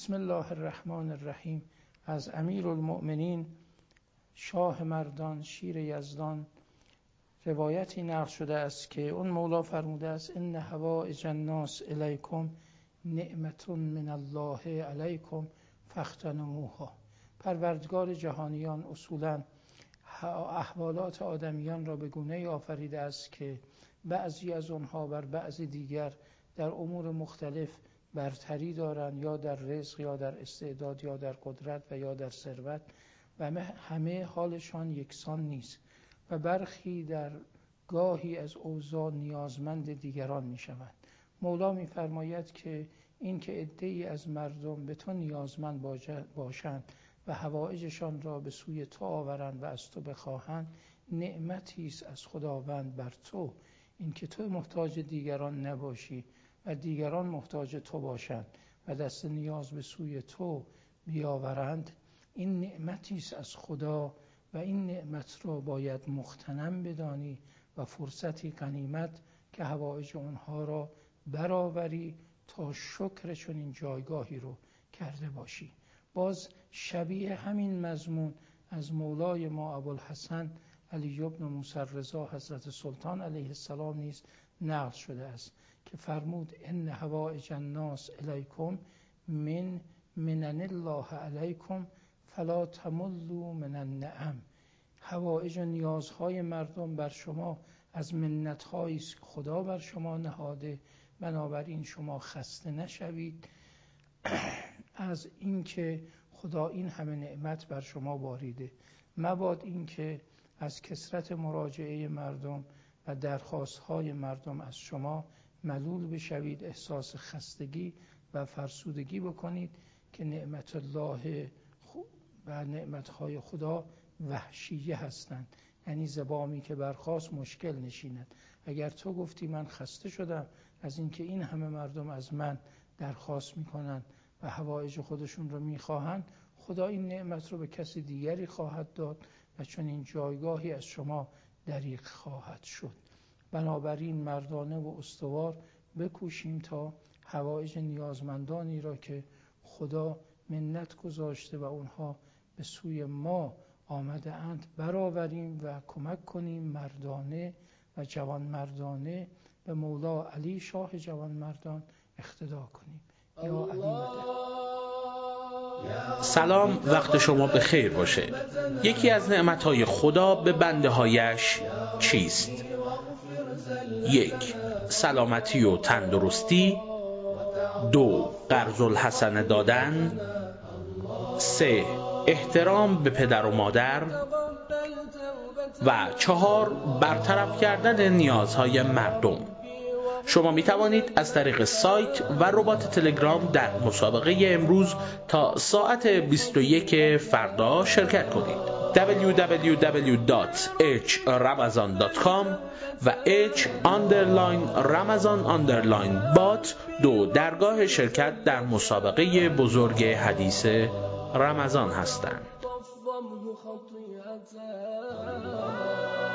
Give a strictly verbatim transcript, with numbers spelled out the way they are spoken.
بسم الله الرحمن الرحیم. از امیرالمؤمنین شاه مردان شیر یزدان روایتی نقل شده است که اون مولا فرموده است ان حوائج الناس الیکم نعمت من الله علیکم فاغتنموها. پروردگار جهانیان اصولاً احوالات آدمیان را به گونه‌ای آفریده است که بعضی از آنها بر بعضی دیگر در امور مختلف برتری دارند، یا در رزق یا در استعداد یا در قدرت و یا در ثروت، و همه حالشان یکسان نیست و برخی در گاهی از اوضاع نیازمند دیگران می شوند. مولا می فرماید که این که عده‌ای از مردم به تو نیازمند باشند و حوائجشان را به سوی تو آورند و از تو بخواهند، نعمتی است از خداوند بر تو. این که تو محتاج دیگران نباشی و دیگران محتاج تو باشند و دست نیاز به سوی تو بیاورند، این نعمتی است از خدا و این نعمت را باید مغتنم بدانی و فرصتی غنیمت که حوائج اونها را برآوری تا شکر چنین جایگاهی رو کرده باشی. باز شبیه همین مضمون از مولای ما ابوالحسن علی بن موسی رضا حضرت سلطان علیه السلام نیز نقل شده است که فرمود ان حوائج الناس الیکم من منن الله علیکم فلا تملوا من النعم. حوائج و نیازهای مردم بر شما از منت‌هایی است که خدا بر شما نهاده، بنابراین شما خسته نشوید از اینکه خدا این همه نعمت بر شما باریده. مباد اینکه از کثرت مراجعه مردم و درخواست‌های مردم از شما ملول بشوید، احساس خستگی و فرسودگی بکنید که نعمت الله و نعمت‌های خدا وحشیه هستند، یعنی زبامی که برخاست مشکل نشیند. اگر تو گفتی من خسته شدم از اینکه این همه مردم از من درخواست میکنن و حوائج خودشون رو میخواهند، خدا این نعمت رو به کسی دیگری خواهد داد و چون این جایگاهی از شما دریغ خواهد شد. بنابراین مردانه و استوار بکوشیم تا حوائج نیازمندانی را که خدا منت گذاشته و اونها به سوی ما آمده اند برآوریم و کمک کنیم مردانه و جوان مردانه به مولا علی شاه جوان مردان اقتدا کنیم. یا علی مدد. سلام، وقت شما به خیر باشه. یکی از نعمتهای خدا به بنده هایش چیست؟ یک، سلامتی و تندرستی. دو، قرض الحسنه دادن. سه، احترام به پدر و مادر. و چهار، برطرف کردن نیازهای مردم. شما می توانید از طریق سایت و ربات تلگرام در مسابقه امروز تا ساعت بیست و یک فردا شرکت کنید. دبلیو دبلیو دبلیو دات اچ رمضان دات کام و H underline رمضان underline بات دو درگاه شرکت در مسابقه بزرگ حدیث رمضان هستند.